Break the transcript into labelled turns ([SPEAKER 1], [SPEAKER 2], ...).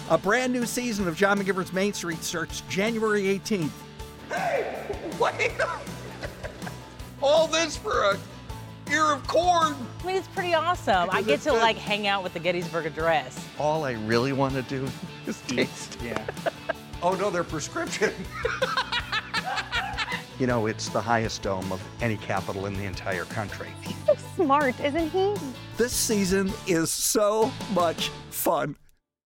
[SPEAKER 1] A brand new season of John McGivern's Main Street starts January 18th.
[SPEAKER 2] Hey, wait! All this for a ear of corn.
[SPEAKER 3] I mean, it's pretty awesome. I get to like hang out with the Gettysburg Address.
[SPEAKER 4] All I really want to do is taste.
[SPEAKER 2] Yeah. Oh no, they're prescription.
[SPEAKER 4] You know, it's the highest dome of any capital in the entire country.
[SPEAKER 5] He's so smart, isn't he?
[SPEAKER 1] This season is so much fun.